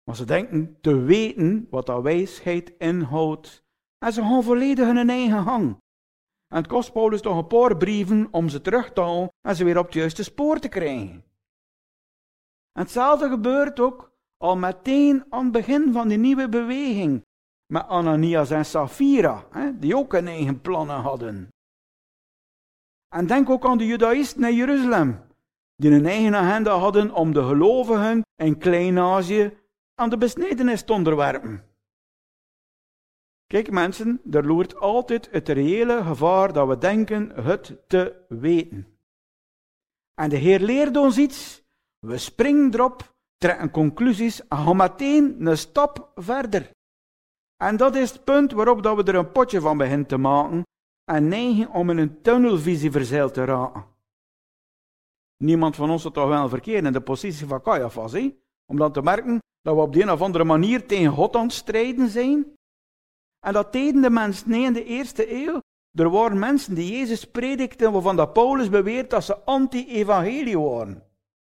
Maar ze denken te weten wat dat wijsheid inhoudt. En ze gaan volledig hun eigen gang. En het kost Paulus toch een paar brieven om ze terug te halen en ze weer op het juiste spoor te krijgen. En hetzelfde gebeurt ook al meteen aan het begin van die nieuwe beweging. Met Ananias en Sapphira, die ook hun eigen plannen hadden. En denk ook aan de Judaïsten in Jeruzalem, die een eigen agenda hadden om de gelovigen in Klein-Azië aan de besnedenis te onderwerpen. Kijk mensen, er loert altijd het reële gevaar dat we denken het te weten. En de Heer leert ons iets, we springen erop, trekken conclusies en gaan meteen een stap verder. En dat is het punt waarop dat we er een potje van beginnen te maken en neigen om in een tunnelvisie verzeild te raken. Niemand van ons zou toch wel verkeren in de positie van Caiaphas, om dan te merken dat we op de een of andere manier tegen God aan het strijden zijn. En dat deden de mensen in de eerste eeuw. Er waren mensen die Jezus predikten waarvan dat Paulus beweert dat ze anti-evangelie waren.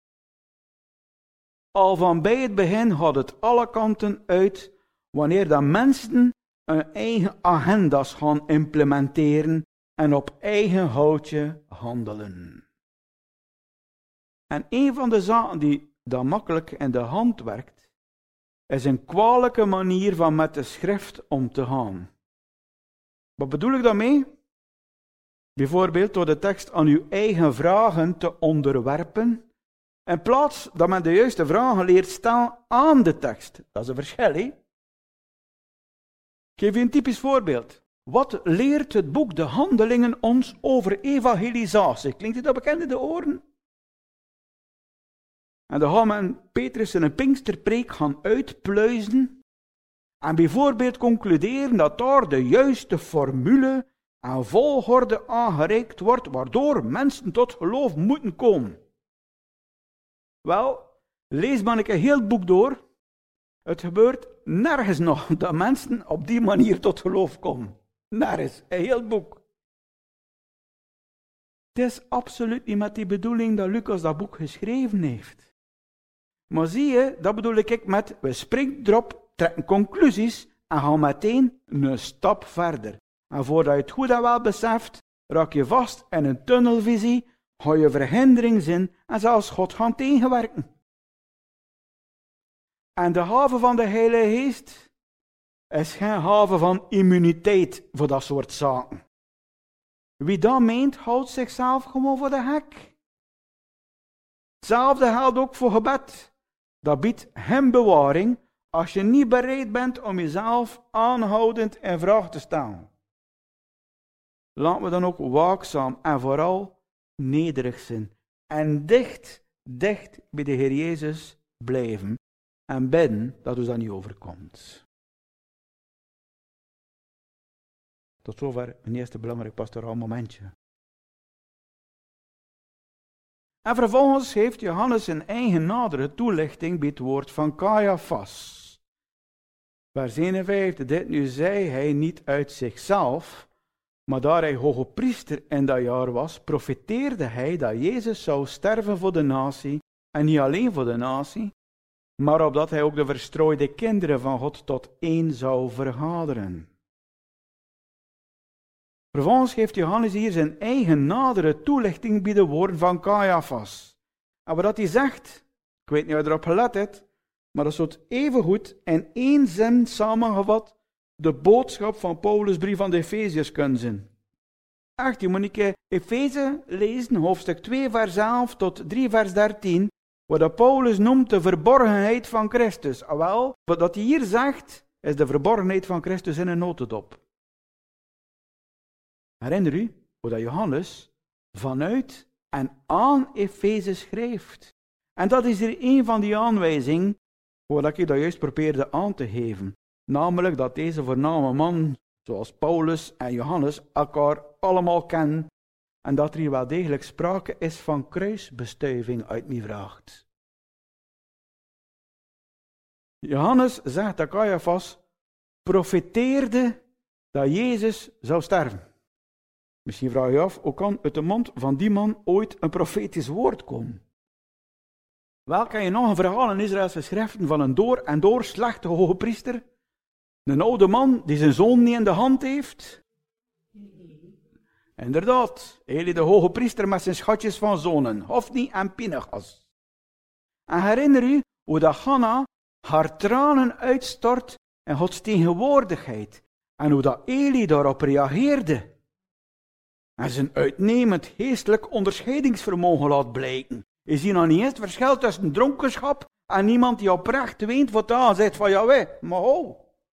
Al van bij het begin gaat het alle kanten uit wanneer dat mensen hun eigen agenda's gaan implementeren en op eigen houtje handelen. En een van de zaken die dan makkelijk in de hand werkt, is een kwalijke manier van met de schrift om te gaan. Wat bedoel ik daarmee? Bijvoorbeeld door de tekst aan uw eigen vragen te onderwerpen, in plaats dat men de juiste vragen leert stellen aan de tekst. Dat is een verschil, hè? Ik geef u een typisch voorbeeld. Wat leert het boek De Handelingen ons over evangelisatie? Klinkt dit dat bekend in de oren? En dan gaan men Petrus in een Pinksterpreek gaan uitpluizen en bijvoorbeeld concluderen dat daar de juiste formule en volgorde aangereikt wordt waardoor mensen tot geloof moeten komen. Wel, lees maar een heel het boek door. Het gebeurt nergens nog dat mensen op die manier tot geloof komen. Nergens, een heel boek. Het is absoluut niet met die bedoeling dat Lucas dat boek geschreven heeft. Maar zie je, dat bedoel ik met, we springen erop, trekken conclusies en gaan meteen een stap verder. En voordat je het goed en wel beseft, raak je vast in een tunnelvisie, ga je verhindering zien en zelfs God gaan tegenwerken. En de haven van de Heilige Geest is geen haven van immuniteit voor dat soort zaken. Wie dat meent, houdt zichzelf gewoon voor de hek. Hetzelfde geldt ook voor gebed. Dat biedt hem bewaring als je niet bereid bent om jezelf aanhoudend in vraag te stellen. Laten we dan ook waakzaam en vooral nederig zijn. En dicht bij de Heer Jezus blijven. En bidden dat ons dat niet overkomt. Tot zover een eerste belangrijk pastoraal momentje. En vervolgens heeft Johannes een eigen nadere toelichting bij het woord van Caiaphas. Vers 51, dit nu zei hij niet uit zichzelf, maar daar hij hoge priester in dat jaar was, profeteerde hij dat Jezus zou sterven voor de natie, en niet alleen voor de natie, maar opdat hij ook de verstrooide kinderen van God tot één zou vergaderen. Vervolgens geeft Johannes hier zijn eigen nadere toelichting bij de woorden van Caiaphas. En wat hij zegt, ik weet niet of je erop gelet hebt, maar dat soort evengoed in één zin samengevat de boodschap van Paulus' brief aan de Efeziërs kunnen zijn. Echt, je moet een keer Efeze lezen, hoofdstuk 2 vers 11 tot 3 vers 13, wat Paulus noemt de verborgenheid van Christus. Wel, wat hij hier zegt, is de verborgenheid van Christus in een notendop. Herinner u hoe dat Johannes vanuit en aan Efeze schreef. En dat is hier een van die aanwijzingen, wat ik dat juist probeerde aan te geven. Namelijk dat deze voorname man, zoals Paulus en Johannes, elkaar allemaal kennen. En dat er hier wel degelijk sprake is van kruisbestuiving uit mij vraagt. Johannes zegt dat Caiaphas profeteerde dat Jezus zou sterven. Misschien vraag je af, hoe kan uit de mond van die man ooit een profetisch woord komen? Wel, ken je nog een verhaal in Israëlse schriften van een door en door slechte hoge priester? Een oude man die zijn zoon niet in de hand heeft? Inderdaad, Eli de hoge priester met zijn schatjes van zonen, Hofni en Pinchas. En herinner u hoe dat Hanna haar tranen uitstort in Gods tegenwoordigheid en hoe dat Eli daarop reageerde. En zijn uitnemend geestelijk onderscheidingsvermogen laat blijken. Je ziet nog niet eens het verschil tussen dronkenschap en iemand die oprecht weent voor het aanzet van Jahweh. Maar ho.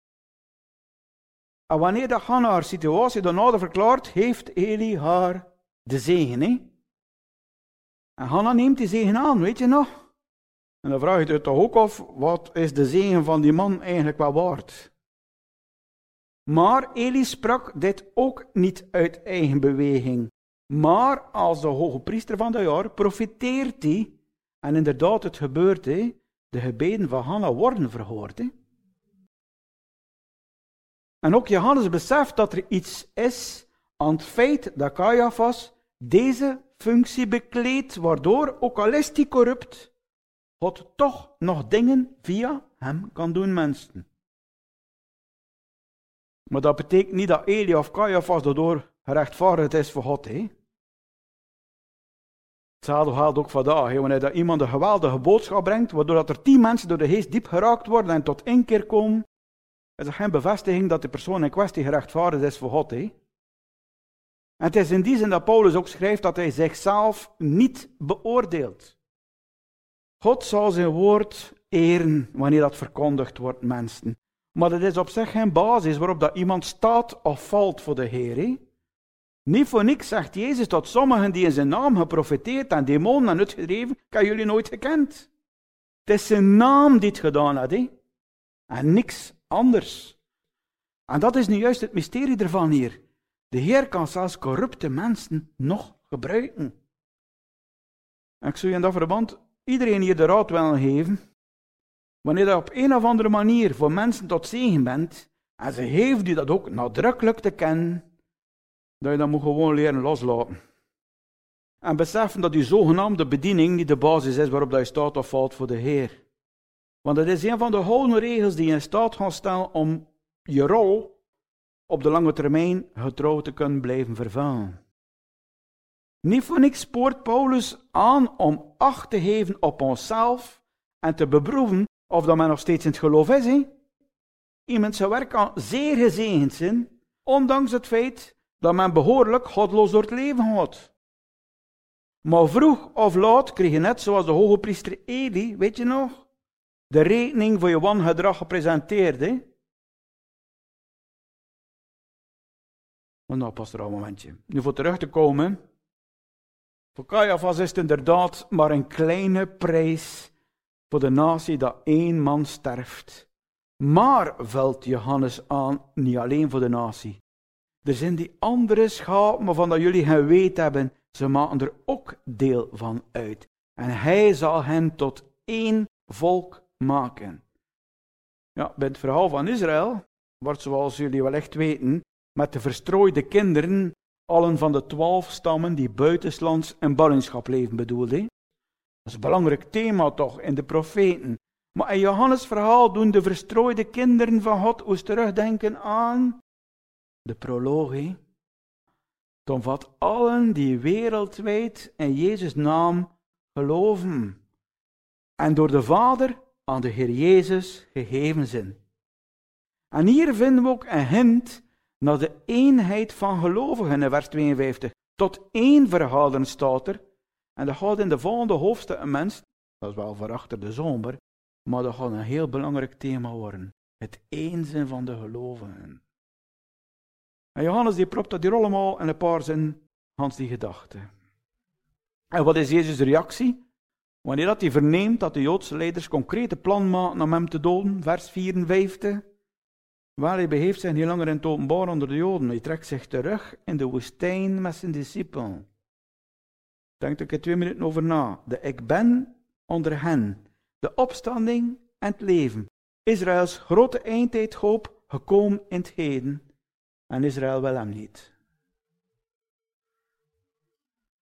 En wanneer dat Hanna haar situatie door nader verklaart, heeft Eli haar de zegen. En Hanna neemt die zegen aan, weet je nog? En dan vraag je je toch ook af, wat is de zegen van die man eigenlijk wel waard? Maar Eli sprak dit ook niet uit eigen beweging. Maar als de hoge priester van dat jaar profiteert hij, en inderdaad het gebeurt, de gebeden van Hanna worden verhoord. En ook Johannes beseft dat er iets is aan het feit dat Caiaphas deze functie bekleedt, waardoor, ook al is hij corrupt, God toch nog dingen via hem kan doen, mensen. Maar dat betekent niet dat Eli of Caiaphas daardoor gerechtvaardigd is voor God. Hetzelfde geldt ook vandaag. Wanneer dat iemand een geweldige boodschap brengt, waardoor dat er 10 mensen door de geest diep geraakt worden en tot inkeer komen, is er geen bevestiging dat de persoon in kwestie gerechtvaardigd is voor God. En het is in die zin dat Paulus ook schrijft dat hij zichzelf niet beoordeelt. God zal zijn woord eren wanneer dat verkondigd wordt, mensen. Maar dat is op zich geen basis waarop dat iemand staat of valt voor de Heer. Niet voor niks zegt Jezus tot sommigen die in zijn naam geprofeteerd en demonen en uitgedreven, ik heb jullie nooit gekend. Het is zijn naam die het gedaan had, en niks anders. En dat is nu juist het mysterie ervan hier. De Heer kan zelfs corrupte mensen nog gebruiken. En ik zou je in dat verband iedereen hier de raad willen geven. Wanneer je op een of andere manier voor mensen tot zegen bent, en ze geeft u dat ook nadrukkelijk te kennen, dat je dat moet gewoon leren loslaten. En beseffen dat je zogenaamde bediening niet de basis is waarop dat je staat of valt voor de Heer. Want het is een van de gouden regels die je in staat gaan stellen om je rol op de lange termijn getrouw te kunnen blijven vervullen. Niet voor niks spoort Paulus aan om acht te geven op onszelf en te beproeven of dat men nog steeds in het geloof is. Iemand zijn werk kan zeer gezegend zijn, ondanks het feit dat men behoorlijk godloos door het leven gaat. Maar vroeg of laat kreeg je net zoals de hoge priester Eli, weet je nog, de rekening voor je wangedrag gepresenteerd. Maar nou, pas er al een momentje. Nu voor terug te komen. Voor Caiaphas is het inderdaad maar een kleine prijs voor de natie dat 1 man sterft. Maar, vult Johannes aan, niet alleen voor de natie. Er zijn die andere schapen waarvan dat jullie geen weet hebben. Ze maken er ook deel van uit. En hij zal hen tot 1 volk maken. Ja, bij het verhaal van Israël wordt, zoals jullie wellicht weten, met de verstrooide kinderen allen van de 12 stammen die buitenslands in ballingschap leven bedoeld. Dat is een belangrijk thema toch in de profeten. Maar in Johannes' verhaal doen de verstrooide kinderen van God ons terugdenken aan de proloog. Het omvat allen die wereldwijd in Jezus' naam geloven en door de Vader aan de Heer Jezus gegeven zijn. En hier vinden we ook een hint naar de eenheid van gelovigen in vers 52. Tot 1 verhouden staat er. En dat gaat in de volgende hoofdstuk een mens, dat is wel voor achter de zomer, maar dat gaat een heel belangrijk thema worden. Het één zijn van de gelovigen. En Johannes die propt dat hier allemaal in een paar zin, Hans die gedachte. En wat is Jezus' reactie? Wanneer dat hij verneemt dat de Joodse leiders concrete plan maken om hem te doden, vers 54. Wel, hij begeeft zich niet langer in het openbaar onder de Joden. Hij trekt zich terug in de woestijn met zijn discipelen. Denk er 2 minuten over na. De ik ben onder hen. De opstanding en het leven. Israëls grote eindtijdhoop gekomen in het heden. En Israël wil hem niet.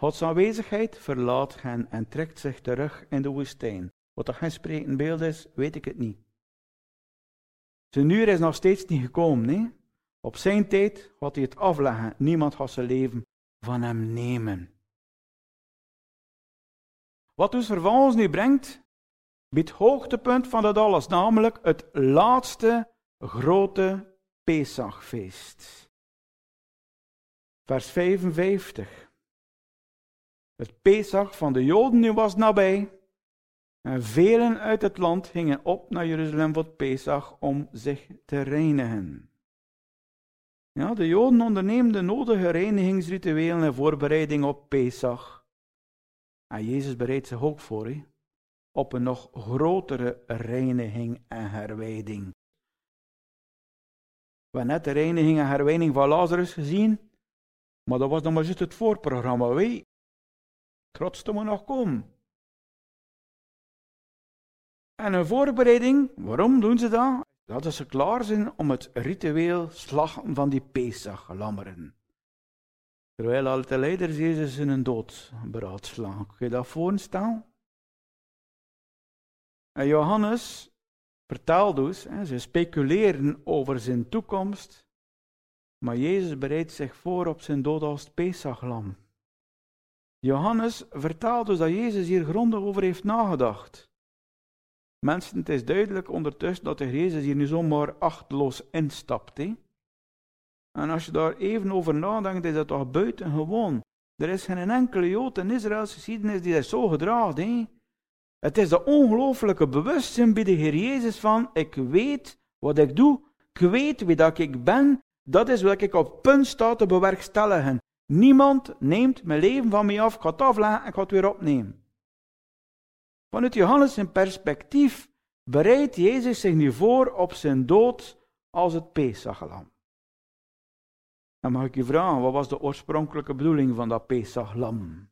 Gods aanwezigheid verlaat hen en trekt zich terug in de woestijn. Wat dat geen sprekend beeld is, weet ik het niet. Zijn uur is nog steeds niet gekomen. Nee? Op zijn tijd gaat hij het afleggen. Niemand gaat zijn leven van hem nemen. Wat dus vervolgens nu brengt, bij het hoogtepunt van dat alles, namelijk het laatste grote Pesachfeest. Vers 55. Het Pesach van de Joden nu was nabij. En velen uit het land gingen op naar Jeruzalem voor het Pesach om zich te reinigen. Ja, de Joden ondernemen de nodige reinigingsrituelen en voorbereiding op Pesach. En Jezus bereidt zich ook voor, op een nog grotere reiniging en herwijding. We hebben net de reiniging en herwijding van Lazarus gezien, maar dat was nog maar juist het voorprogramma. Het grootste moet nog komen. En een voorbereiding, waarom doen ze dat? Dat ze klaar zijn om het ritueel slachten van die Pesach-lammeren. Terwijl al de leiders Jezus hun dood beraadslagen. Kun je dat voorstellen? En Johannes vertelt dus, ze speculeren over zijn toekomst, maar Jezus bereidt zich voor op zijn dood als het Pesachlam. Johannes vertelt dus dat Jezus hier grondig over heeft nagedacht. Mensen, het is duidelijk ondertussen dat de Heer Jezus hier nu zomaar achteloos instapt. En als je daar even over nadenkt, is dat toch buitengewoon. Er is geen enkele Jood in Israëls geschiedenis die zich zo gedraagt. Het is de ongelooflijke bewustzijn bij de Heer Jezus van, ik weet wat ik doe, ik weet wie dat ik ben, dat is wat ik op punt sta te bewerkstelligen. Niemand neemt mijn leven van mij af, ik ga het afleggen en ik ga het weer opnemen. Vanuit Johannes zijn perspectief bereidt Jezus zich nu voor op zijn dood als het Pesachlam. Dan mag ik je vragen, wat was de oorspronkelijke bedoeling van dat Pesachlam?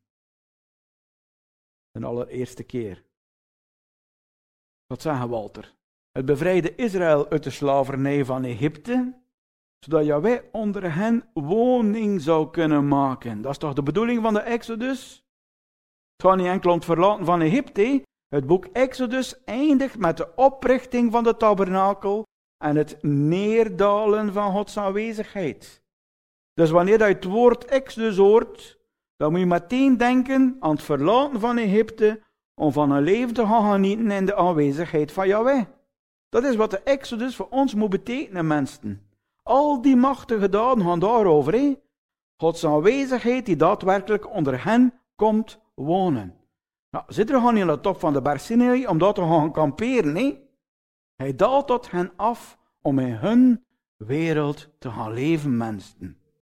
De allereerste keer. Wat zeggen Walter? Het bevrijdde Israël uit de slavernij van Egypte, zodat Jahweh onder hen woning zou kunnen maken. Dat is toch de bedoeling van de Exodus? Het gaat niet enkel om het verlaten van Egypte. Het boek Exodus eindigt met de oprichting van de tabernakel en het neerdalen van Gods aanwezigheid. Dus wanneer je het woord Exodus hoort, dan moet je meteen denken aan het verlaten van Egypte om van een leven te gaan genieten in de aanwezigheid van Jahweh. Dat is wat de Exodus voor ons moet betekenen, mensen. Al die machtige daden gaan daarover. Gods aanwezigheid die daadwerkelijk onder hen komt wonen. Nou, zit er gewoon niet aan de top van de berg Sinai om dat te gaan kamperen. Hij daalt tot hen af om in hun wereld te gaan leven, mensen.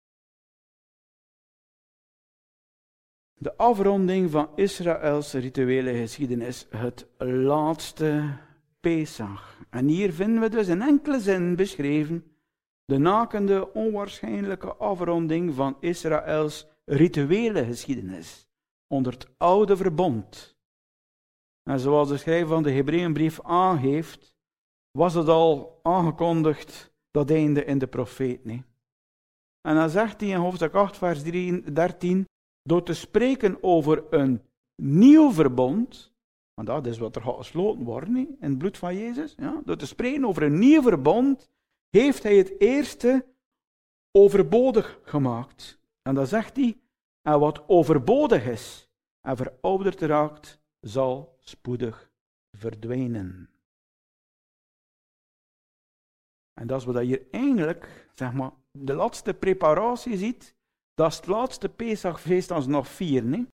De afronding van Israëls rituele geschiedenis, het laatste Pesach. En hier vinden we dus in enkele zin beschreven de nakende, onwaarschijnlijke afronding van Israëls rituele geschiedenis onder het oude verbond. En zoals de schrijver van de Hebreeënbrief aangeeft, was het al aangekondigd, dat einde in de profeet. Nee? En dan zegt hij in hoofdstuk 8, vers 13, door te spreken over een nieuw verbond, want dat is wat er gaat gesloten worden in het bloed van Jezus, ja? Door te spreken over een nieuw verbond, heeft hij het eerste overbodig gemaakt. En dan zegt hij, en wat overbodig is en verouderd raakt, zal spoedig verdwijnen. En dat is wat je hier eigenlijk, zeg maar, de laatste preparatie ziet. Dat is het laatste Pesachfeest dat ze nog vieren.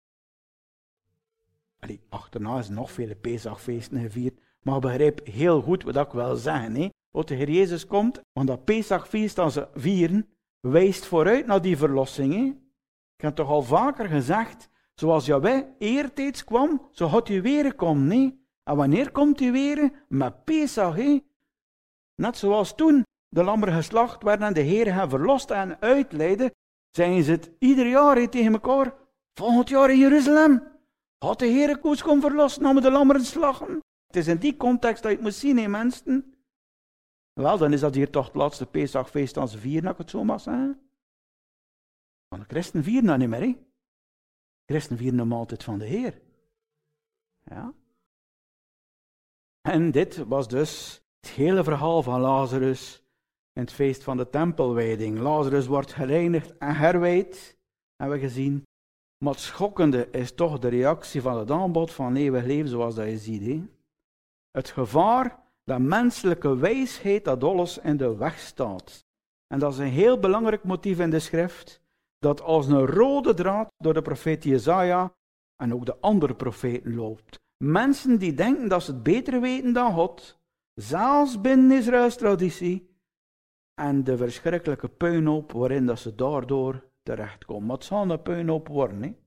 Achterna is nog vele Pesachfeesten gevierd. Maar begrijp heel goed wat ik wil zeggen. Wat de Heer Jezus komt, want dat Pesachfeest dat ze vieren, wijst vooruit naar die verlossing. Ik heb toch al vaker gezegd, zoals Jahweh eertijds kwam, zo gaat hij weer komen. En wanneer komt hij weer? Met Pesach. Net zoals toen de lammeren geslacht werden en de Heer hen verlost en uitleidde, zijn ze het ieder jaar tegen elkaar, volgend jaar in Jeruzalem. Gaat de Heer koets komen verlossen om de lammeren te slachten? Het is in die context dat je het moet zien, mensen. Wel, dan is dat hier toch het laatste Pesachfeest aan ze vieren, als ik het zo mag zeggen. Want de christen vieren dat niet meer. Christen vieren de maaltijd van de Heer. Ja. En dit was dus het hele verhaal van Lazarus in het feest van de tempelwijding. Lazarus wordt gereinigd en herwijd, hebben we gezien. Maar het schokkende is toch de reactie van het aanbod van eeuwig leven, zoals dat je ziet. Hè? Het gevaar dat menselijke wijsheid dat alles in de weg staat. En dat is een heel belangrijk motief in de schrift, dat als een rode draad door de profeet Jesaja en ook de andere profeten loopt. Mensen die denken dat ze het beter weten dan God, zelfs binnen Israëls traditie, en de verschrikkelijke puinhoop waarin dat ze daardoor terechtkomen. Maar het zal een puinhoop worden. Hè?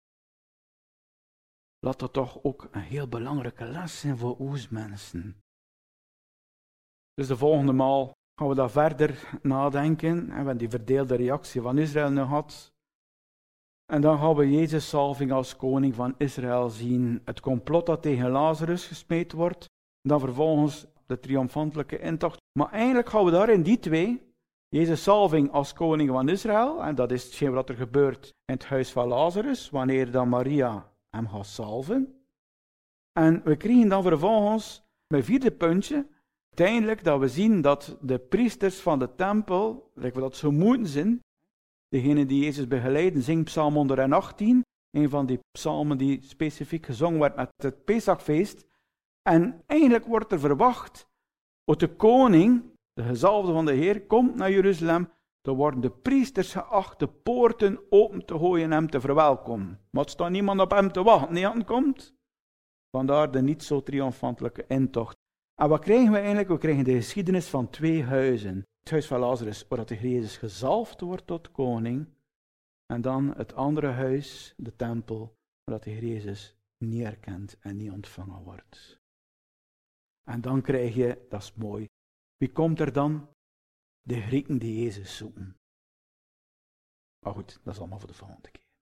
Laat dat toch ook een heel belangrijke les zijn voor ons mensen. Dus de volgende maal gaan we daar verder nadenken. En we hebben die verdeelde reactie van Israël nu gehad. En dan gaan we Jezus' salving als koning van Israël zien. Het complot dat tegen Lazarus gesmeed wordt. Dan vervolgens de triomfantelijke intocht. Maar eigenlijk gaan we daar in die twee, Jezus' salving als koning van Israël, en dat is hetgeen wat er gebeurt in het huis van Lazarus, wanneer dan Maria hem gaat salven. En we krijgen dan vervolgens, mijn vierde puntje, uiteindelijk dat we zien dat de priesters van de tempel, lijkt we dat zo moeten zijn, degene die Jezus begeleiden, zingt Psalm 118, een van die psalmen die specifiek gezongen werd met het Pesachfeest. En eigenlijk wordt er verwacht dat de koning, de gezalfde van de Heer, komt naar Jeruzalem. Dan worden de priesters geacht de poorten open te gooien en hem te verwelkomen. Maar er staat niemand op hem te wachten, niet aankomt. Vandaar de niet zo triomfantelijke intocht. En wat krijgen we eigenlijk? We krijgen de geschiedenis van twee huizen. Het huis van Lazarus, waar de Heer Jezus gezalfd wordt tot koning. En dan het andere huis, de tempel, waar de Heer Jezus niet erkend en niet ontvangen wordt. En dan krijg je, dat is mooi, wie komt er dan? De Grieken die Jezus zoeken. Maar goed, dat is allemaal voor de volgende keer.